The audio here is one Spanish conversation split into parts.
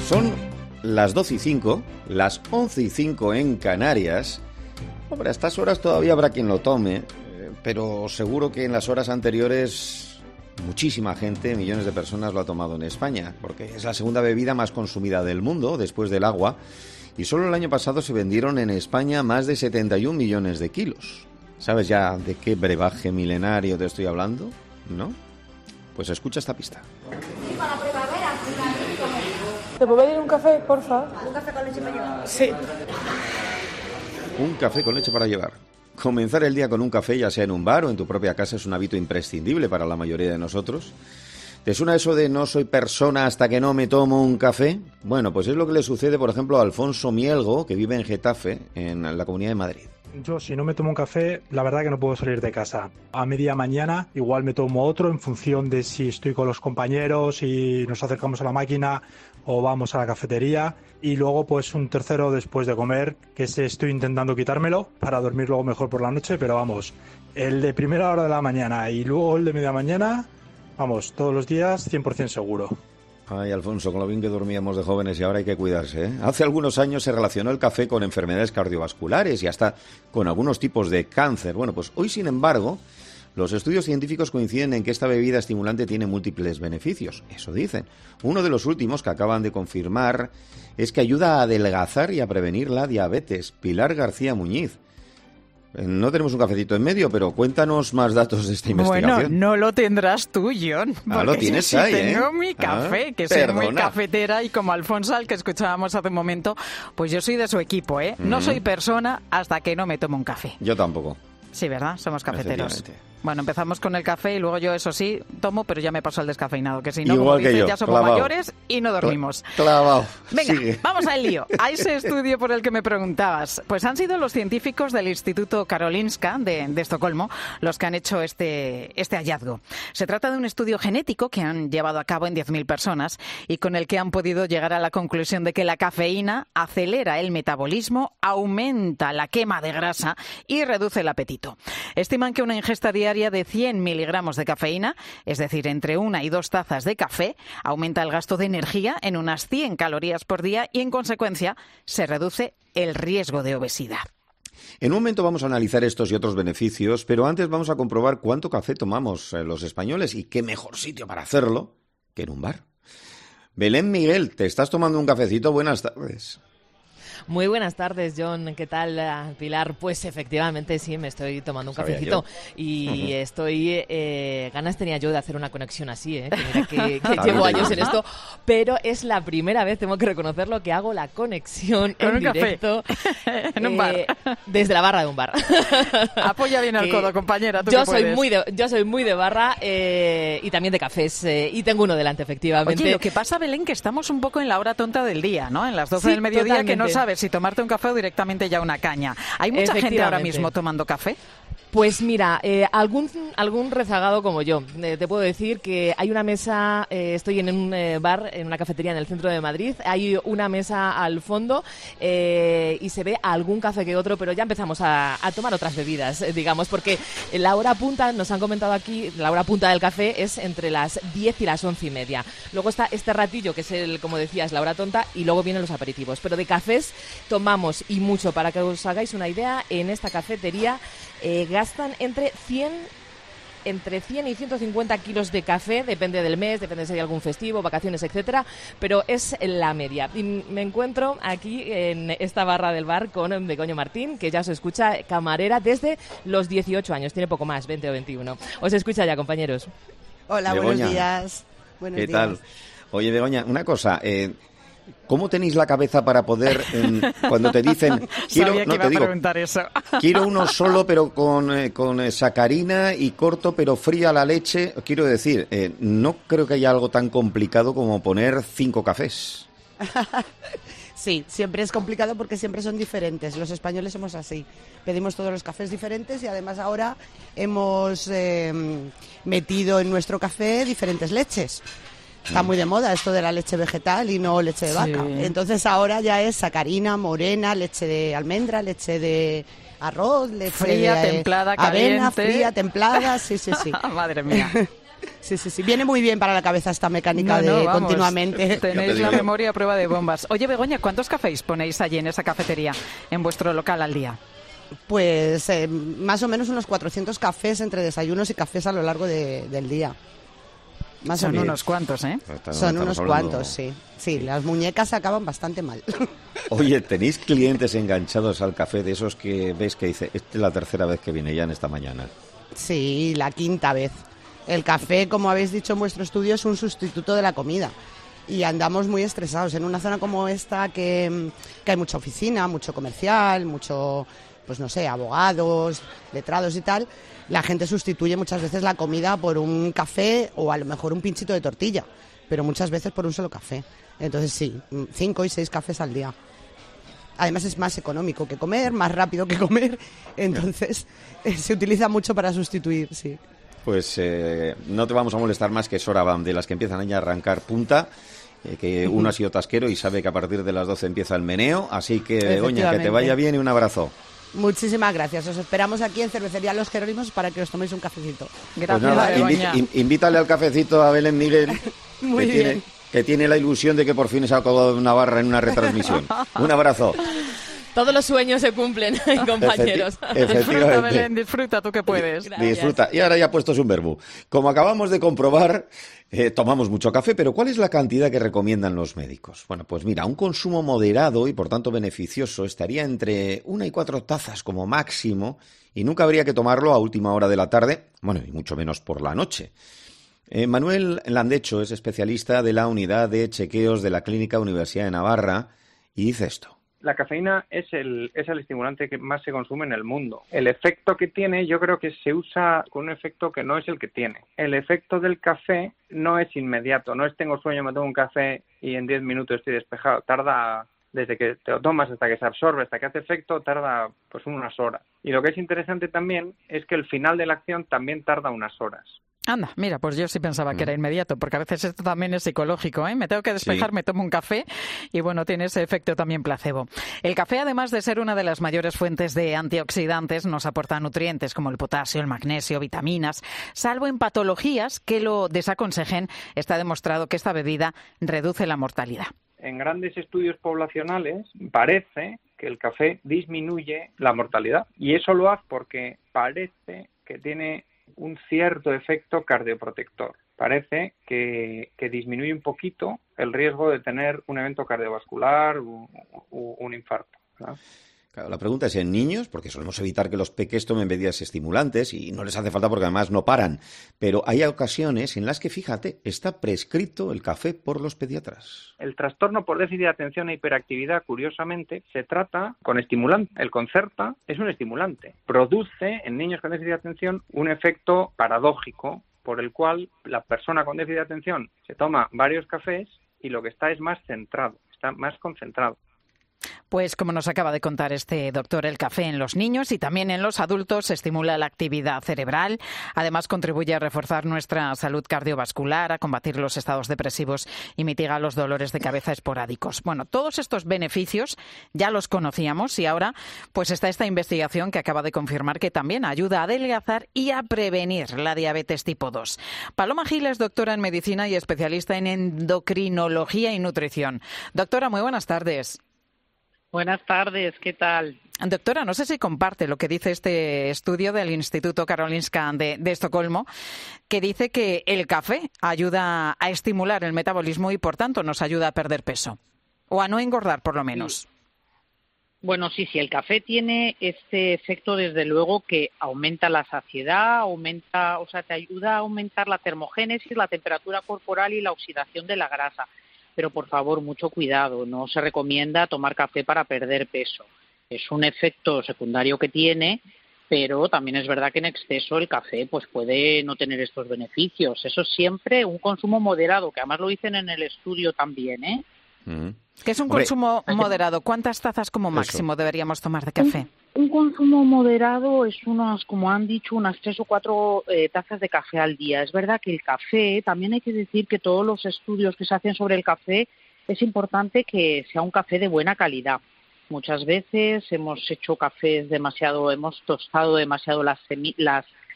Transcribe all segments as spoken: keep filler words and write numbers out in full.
Son las doce y cinco, las once y cinco en Canarias. Hombre, a estas horas todavía habrá quien lo tome, pero seguro que en las horas anteriores muchísima gente, millones de personas lo ha tomado en España, porque es la segunda bebida más consumida del mundo, después del agua, y solo el año pasado se vendieron en España más de setenta y un millones de kilos. ¿Sabes ya de qué brebaje milenario te estoy hablando? ¿No? Pues escucha esta pista. ¿Te puedo pedir un café, porfa? ¿Un café con leche para llevar? Sí. Un café con leche para llevar. Comenzar el día con un café, ya sea en un bar o en tu propia casa, es un hábito imprescindible para la mayoría de nosotros. ¿Te suena eso de no soy persona hasta que no me tomo un café? Bueno, pues es lo que le sucede, por ejemplo, a Alfonso Mielgo, que vive en Getafe, en la Comunidad de Madrid. Yo, si no me tomo un café, la verdad que no puedo salir de casa. A media mañana igual me tomo otro en función de si estoy con los compañeros y nos acercamos a la máquina o vamos a la cafetería. Y luego pues un tercero después de comer, que ese estoy intentando quitármelo para dormir luego mejor por la noche, pero vamos, el de primera hora de la mañana y luego el de media mañana, vamos, todos los días cien por ciento seguro. Ay, Alfonso, con lo bien que dormíamos de jóvenes y ahora hay que cuidarse, ¿eh? Hace algunos años se relacionó el café con enfermedades cardiovasculares y hasta con algunos tipos de cáncer. Bueno, pues hoy, sin embargo, los estudios científicos coinciden en que esta bebida estimulante tiene múltiples beneficios. Eso dicen. Uno de los últimos que acaban de confirmar es que ayuda a adelgazar y a prevenir la diabetes. Pilar García Muñiz. No tenemos un cafecito en medio, pero cuéntanos más datos de esta investigación. Bueno, no lo tendrás tú, John. Ah, lo tienes yo sí ahí, ¿eh? Tengo mi café, ah, que soy perdona. muy cafetera, y como Alfonso, al que escuchábamos hace un momento, pues yo soy de su equipo, ¿eh? No Mm. soy persona hasta que no me tomo un café. Yo tampoco. Sí, ¿verdad? Somos cafeteros. Efectivamente. Bueno, empezamos con el café y luego yo, eso sí, tomo, pero ya me paso al descafeinado, que si no, Igual como que dices, yo, ya somos clavado. mayores y no dormimos. Clavado. Venga, Sigue. vamos al lío. A ese estudio por el que me preguntabas. Pues han sido los científicos del Instituto Karolinska de, de Estocolmo los que han hecho este, este hallazgo. Se trata de un estudio genético que han llevado a cabo en diez mil personas y con el que han podido llegar a la conclusión de que la cafeína acelera el metabolismo, aumenta la quema de grasa y reduce el apetito. Estiman que una ingesta diaria de cien miligramos de cafeína, es decir, entre una y dos tazas de café, aumenta el gasto de energía en unas cien calorías por día y, en consecuencia, se reduce el riesgo de obesidad. En un momento vamos a analizar estos y otros beneficios, pero antes vamos a comprobar cuánto café tomamos eh, los españoles y qué mejor sitio para hacerlo que en un bar. Belén Miguel, ¿te estás tomando un cafecito? Buenas tardes. Muy buenas tardes, John. ¿Qué tal, Pilar? Pues efectivamente sí, me estoy tomando un Sabía cafecito yo. y Uh-huh. estoy... Eh, ganas tenía yo de hacer una conexión así, ¿eh? Que mira que, que Claro, llevo te años digo. en esto, pero es la primera vez, tengo que reconocerlo, que hago la conexión Con en un café. directo. En un eh, bar. Desde la barra de un bar. Apoya bien el Que codo, compañera. ¿Tú yo qué soy puedes? muy de yo soy muy de barra eh, y también de cafés eh, y tengo uno delante, efectivamente. Oye, lo que pasa, Belén, que estamos un poco en la hora tonta del día, ¿no? En las doce Sí, del mediodía, que no totalmente. sabes si tomarte un café o directamente ya una caña. ¿Hay mucha gente ahora Efectivamente. mismo tomando café? Pues mira, eh, algún algún rezagado como yo. Eh, te puedo decir que hay una mesa, eh, estoy en un eh, bar, en una cafetería en el centro de Madrid, hay una mesa al fondo eh, y se ve algún café que otro, pero ya empezamos a, a tomar otras bebidas, eh, digamos, porque la hora punta, nos han comentado aquí, la hora punta del café es entre las diez y las once y media. Luego está este ratillo, que es el, como decías, la hora tonta, y luego vienen los aperitivos. Pero de cafés tomamos, y mucho, para que os hagáis una idea, en esta cafetería eh, gastan entre cien entre cien y ciento cincuenta kilos de café, depende del mes, depende si hay algún festivo, vacaciones, etcétera, pero es la media. Y me encuentro aquí en esta barra del bar con Begoña Martín, que ya se escucha, camarera desde los dieciocho años, tiene poco más, veinte o veintiuno. Os escucha ya, compañeros. Hola, Begoña. buenos días. Buenos ¿Qué días. tal? Oye, Begoña, una cosa, eh, ¿cómo tenéis la cabeza para poder, eh, cuando te dicen, quiero, Sabía que no iba te a digo, preguntar eso. quiero uno solo pero con, eh, con eh, sacarina y corto pero fría la leche? Quiero decir, eh, no creo que haya algo tan complicado como poner cinco cafés. Sí, siempre es complicado porque siempre son diferentes. Los españoles somos así. Pedimos todos los cafés diferentes y además ahora hemos eh, metido en nuestro café diferentes leches. Está muy de moda esto de la leche vegetal y no leche de vaca. Sí. Entonces ahora ya es sacarina, morena, leche de almendra, leche de arroz, leche Fría, de eh, templada, avena, caliente. fría, templada, sí, sí, sí. Madre mía. Sí, sí, sí. Viene muy bien para la cabeza esta mecánica No, no, de vamos, continuamente. Tenéis la memoria a prueba de bombas. Oye, Begoña, ¿cuántos cafés ponéis allí en esa cafetería, en vuestro local al día? Pues eh, más o menos unos cuatrocientos cafés entre desayunos y cafés a lo largo de, del día. Más Son o menos. unos cuantos, ¿eh? Estamos- Son estamos unos hablando- cuantos, sí. Sí, las muñecas se acaban bastante mal. Oye, ¿tenéis clientes enganchados al café de esos que ves que dice, esta es la tercera vez que viene ya en esta mañana? Sí, la quinta vez. El café, como habéis dicho en vuestro estudio, es un sustituto de la comida. Y andamos muy estresados. En una zona como esta que, que hay mucha oficina, mucho comercial, mucho, pues no sé, abogados, letrados y tal, la gente sustituye muchas veces la comida por un café o a lo mejor un pinchito de tortilla, pero muchas veces por un solo café. Entonces sí, cinco y seis cafés al día. Además es más económico que comer, más rápido que comer, entonces eh, se utiliza mucho para sustituir, sí. Pues eh, no te vamos a molestar más, que es hora de las que empiezan ya a arrancar punta, eh, que uno ha sido tasquero y sabe que a partir de las doce empieza el meneo, así que Begoña, que te vaya bien y un abrazo. Muchísimas gracias. Os esperamos aquí en Cervecería Los Jerónimos para que os toméis un cafecito. Gracias, Pues nada, Begoña. invi- in- invítale al cafecito a Belén Miguel, Muy que, bien. tiene, que tiene la ilusión de que por fin se ha acabado una barra en una retransmisión. Un abrazo. Todos los sueños se cumplen, compañeros. Efecti- Disfruta, efectivamente. Belén, disfruta tú que puedes. Gracias. Disfruta. Y ahora ya puestos un verbo. Como acabamos de comprobar, eh, tomamos mucho café, pero ¿cuál es la cantidad que recomiendan los médicos? Bueno, pues mira, un consumo moderado y por tanto beneficioso estaría entre una y cuatro tazas como máximo, y nunca habría que tomarlo a última hora de la tarde, bueno, y mucho menos por la noche. Eh, Manuel Landecho es especialista de la unidad de chequeos de la Clínica Universidad de Navarra y dice esto. La cafeína es el, es el estimulante que más se consume en el mundo. El efecto que tiene, yo creo que se usa con un efecto que no es el que tiene. El efecto del café no es inmediato, no es tengo sueño, me tomo un café y en diez minutos estoy despejado. Tarda, desde que te lo tomas hasta que se absorbe, hasta que hace efecto, tarda pues unas horas. Y lo que es interesante también es que el final de la acción también tarda unas horas. Anda, mira, pues yo sí pensaba que era inmediato, porque a veces esto también es psicológico, ¿eh? Me tengo que despejar, Sí. me tomo un café y bueno, tiene ese efecto también placebo. El café, además de ser una de las mayores fuentes de antioxidantes, nos aporta nutrientes como el potasio, el magnesio, vitaminas. Salvo en patologías que lo desaconsejen, está demostrado que esta bebida reduce la mortalidad. En grandes estudios poblacionales parece que el café disminuye la mortalidad. Y eso lo hace porque parece que tiene un cierto efecto cardioprotector. Parece que, que disminuye un poquito el riesgo de tener un evento cardiovascular o, o un infarto, ¿no? Claro, la pregunta es en niños, porque solemos evitar que los peques tomen bebidas estimulantes y no les hace falta porque además no paran. Pero hay ocasiones en las que, fíjate, está prescrito el café por los pediatras. El trastorno por déficit de atención e hiperactividad, curiosamente, se trata con estimulante. El Concerta es un estimulante. Produce en niños con déficit de atención un efecto paradójico por el cual la persona con déficit de atención se toma varios cafés y lo que está es más centrado, está más concentrado. Pues como nos acaba de contar este doctor, el café en los niños y también en los adultos estimula la actividad cerebral, además contribuye a reforzar nuestra salud cardiovascular, a combatir los estados depresivos y mitiga los dolores de cabeza esporádicos. Bueno, todos estos beneficios ya los conocíamos y ahora pues está esta investigación que acaba de confirmar que también ayuda a adelgazar y a prevenir la diabetes tipo dos. Paloma Gil es doctora en medicina y especialista en endocrinología y nutrición. Doctora, muy buenas tardes. Buenas tardes, ¿qué tal? Doctora, no sé si comparte lo que dice este estudio del Instituto Karolinska de, de Estocolmo, que dice que el café ayuda a estimular el metabolismo y, por tanto, nos ayuda a perder peso. O a no engordar, por lo menos. Bueno, sí, sí, el café tiene este efecto, desde luego, que aumenta la saciedad, aumenta, o sea, te ayuda a aumentar la termogénesis, la temperatura corporal y la oxidación de la grasa. Pero, por favor, mucho cuidado, no se recomienda tomar café para perder peso. Es un efecto secundario que tiene, pero también es verdad que en exceso el café pues puede no tener estos beneficios. Eso es siempre un consumo moderado, que además lo dicen en el estudio también, ¿eh? Mm. ¿Qué es un Hombre, consumo moderado? ¿Cuántas tazas como máximo Eso. deberíamos tomar de café? Un, un consumo moderado es unas, como han dicho, unas tres o cuatro eh, tazas de café al día. Es verdad que el café, también hay que decir que todos los estudios que se hacen sobre el café, es importante que sea un café de buena calidad. Muchas veces hemos hecho cafés demasiado, hemos tostado demasiado las, semi- las,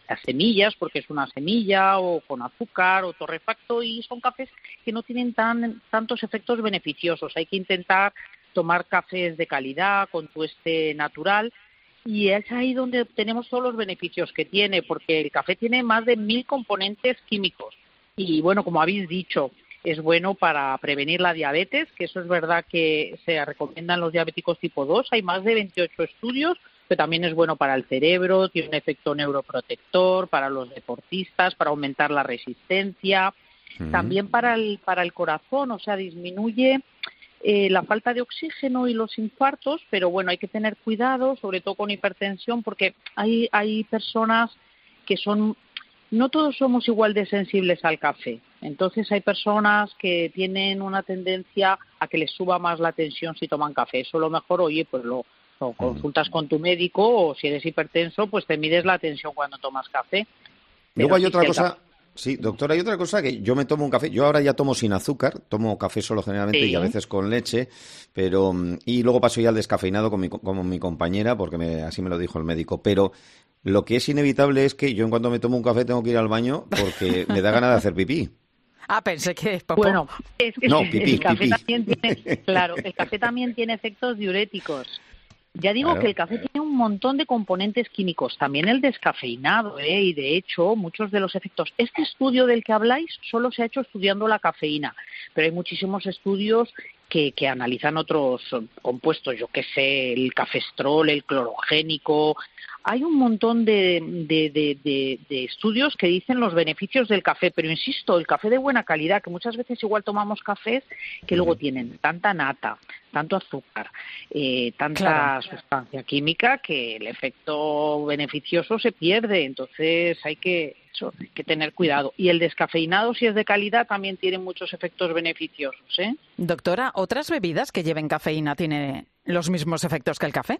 las semillas, porque es una semilla, o con azúcar, o torrefacto, y son cafés que no tienen tan tantos efectos beneficiosos. Hay que intentar tomar cafés de calidad, con tueste natural, y es ahí donde obtenemos todos los beneficios que tiene, porque el café tiene más de mil componentes químicos. Y bueno, como habéis dicho, es bueno para prevenir la diabetes, que eso es verdad que se recomiendan los diabéticos tipo dos. Hay más de veintiocho estudios, pero también es bueno para el cerebro, tiene un efecto neuroprotector, para los deportistas, para aumentar la resistencia, uh-huh. también para el, para el corazón, o sea, disminuye eh, la falta de oxígeno y los infartos, pero bueno, hay que tener cuidado, sobre todo con hipertensión, porque hay, hay personas que son... No todos somos igual de sensibles al café. Entonces hay personas que tienen una tendencia a que les suba más la tensión si toman café. Eso lo mejor, oye, pues lo, lo consultas con tu médico, o si eres hipertenso, pues te mides la tensión cuando tomas café. Pero Luego hay sí, otra sí, cosa... café... Sí, doctora, hay otra cosa que yo me tomo un café, yo ahora ya tomo sin azúcar, tomo café solo generalmente sí. y a veces con leche, pero y luego paso ya al descafeinado con mi, con mi compañera, porque me, así me lo dijo el médico, pero lo que es inevitable es que yo en cuanto me tomo un café tengo que ir al baño porque me da ganas de hacer pipí. Ah, pensé que popó. Bueno, es que no, pipí, el café pipí. también tiene, claro, el café también tiene efectos diuréticos. Ya digo claro. que el café tiene un montón de componentes químicos, también el descafeinado, ¿eh? Y de hecho muchos de los efectos. Este estudio del que habláis solo se ha hecho estudiando la cafeína, pero hay muchísimos estudios que, que analizan otros compuestos, yo qué sé, el cafestrol, el clorogénico. Hay un montón de, de, de, de, de estudios que dicen los beneficios del café, pero insisto, el café de buena calidad, que muchas veces igual tomamos cafés que luego tienen tanta nata, tanto azúcar, eh, tanta claro. sustancia química que el efecto beneficioso se pierde. Entonces hay que, eso, hay que tener cuidado. Y el descafeinado, si es de calidad, también tiene muchos efectos beneficiosos, ¿eh? Doctora, ¿otras bebidas que lleven cafeína tienen los mismos efectos que el café?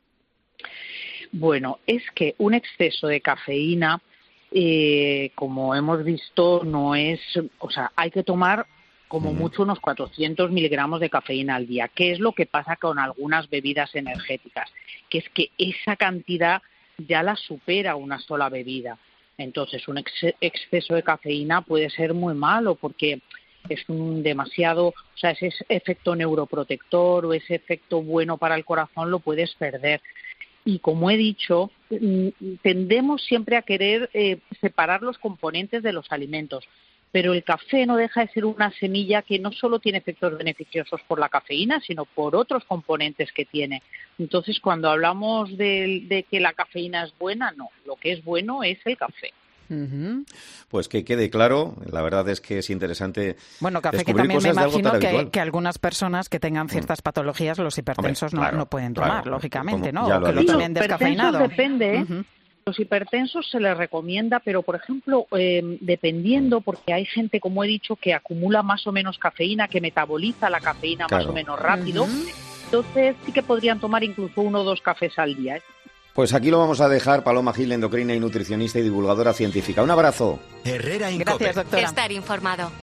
Bueno, es que un exceso de cafeína, eh, como hemos visto, no es... O sea, hay que tomar como mucho unos cuatrocientos miligramos de cafeína al día. ¿Qué es lo que pasa con algunas bebidas energéticas? Que es que esa cantidad ya la supera una sola bebida. Entonces, un ex- exceso de cafeína puede ser muy malo porque es un demasiado... O sea, ese efecto neuroprotector o ese efecto bueno para el corazón lo puedes perder. Y como he dicho, tendemos siempre a querer eh, separar los componentes de los alimentos, pero el café no deja de ser una semilla que no solo tiene efectos beneficiosos por la cafeína, sino por otros componentes que tiene. Entonces, cuando hablamos de, de que la cafeína es buena, no, lo que es bueno es el café. Uh-huh. Pues que quede claro, la verdad es que es interesante. Bueno, café que también me imagino que, que algunas personas que tengan ciertas patologías, los hipertensos, Hombre, claro, no, no pueden tomar, claro, lógicamente, ¿no? O que lo tomen descafeinado. Depende, ¿eh? Uh-huh. Los hipertensos se les recomienda, pero por ejemplo, eh, dependiendo, porque hay gente, como he dicho, que acumula más o menos cafeína, que metaboliza la cafeína claro. más o menos rápido, uh-huh. entonces sí que podrían tomar incluso uno o dos cafés al día, ¿eh? Pues aquí lo vamos a dejar. Paloma Gil, endocrina y nutricionista y divulgadora científica. Un abrazo. Herrera Incope. Gracias, doctora. Estar informado.